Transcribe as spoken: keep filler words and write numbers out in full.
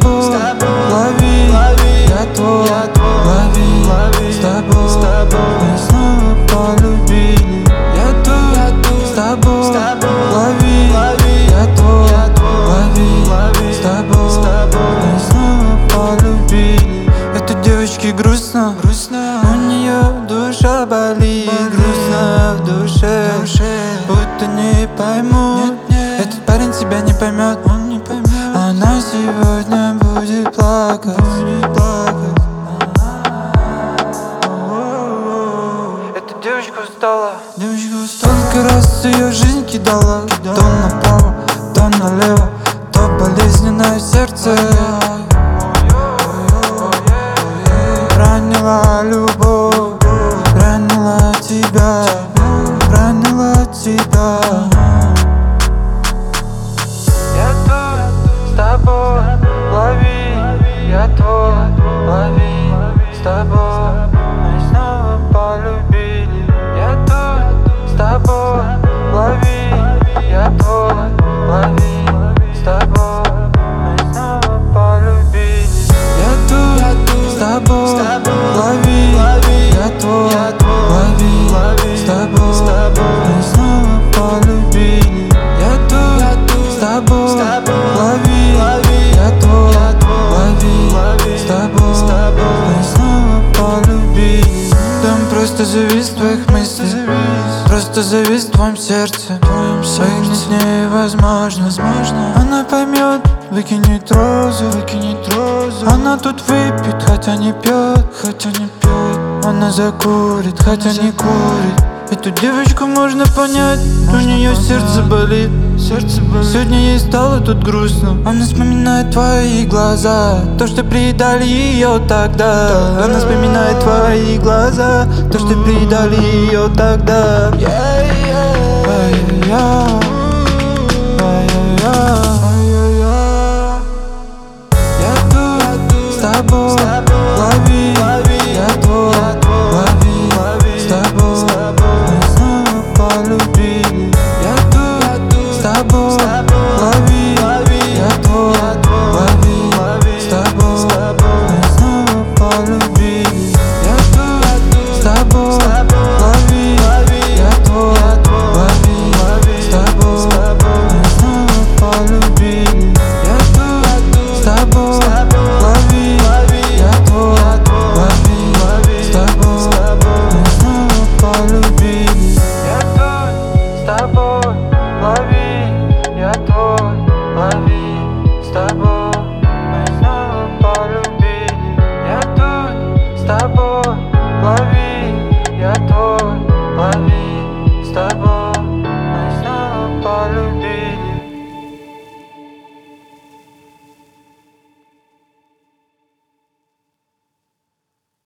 тобой, лови, я твой, лови, с тобой, мы снова полюбили. Я тут с тобой, лови, я твой, лови, с тобой, мы снова полюбили. Этой девочке грустно, у нее душа болит, грустно в душе, будто не поймут. Этот парень тебя не поймет, он не поймет. Она сегодня будет плакать, будет плакать. Эта девочка устала, девочка устала. Сколько раз ее жизнь кидала, то направо, то налево, то болезненное сердце. Ранила любовь, ранила тебя, ранила тебя. Я тут с тобой, лови, я твой, лови, с тобой, мы снова полюбили. Я тут с тобой, лови, я твой, лови, с тобой, мы снова полюбили. Я тут с тобой, лови, я твой, лови, с тобой, мы снова полюбили. Я тут с тобой, лови, я твой, лови, с тобой, мы снова полюбили. Дом просто завис в твоих мыслях, просто завис в твоем сердце. Выкинуть с ней возможно, она поймет, выкинет розу, выкинет розу. Она тут выпьет, хотя не пьет, хотя не пьет. Она закурит, хотя не курит. Эту девочку можно понять, у нее сердце болит, сердце болит. Сегодня ей стало тут грустно. Она вспоминает твои глаза, то, что предали ее тогда. Она вспоминает твои глаза, то, что предали ее тогда. Ай-яй-яй. Я тут с тобой, лови, я твой, лови, с тобой, мы снова полюбили. Я тут с тобой, лови, я твой, лови, с тобой, мы снова полюбили. Я тут с тобой, лови, я твой, лови, с тобой, мы снова полюбили. Я тут с тобой, лови, я твой, лови, с тобой, мы снова полюбили. Я тут с тобой, лови, я твой, лови, с тобой, мы снова полюбили. Я тут с тобой, лови, я твой, лови.